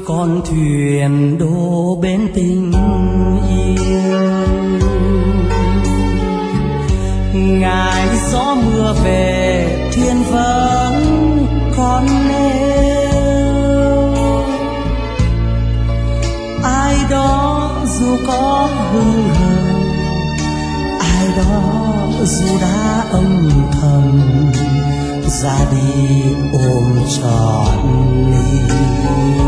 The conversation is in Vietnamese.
con thuyền đổ bên tình yêu. Ngày gió mưa về thuyền vẫn còn nêu, ai đó dù có hững hờ, ai đó dù đã âm thầm ra đi ôm trọn ly.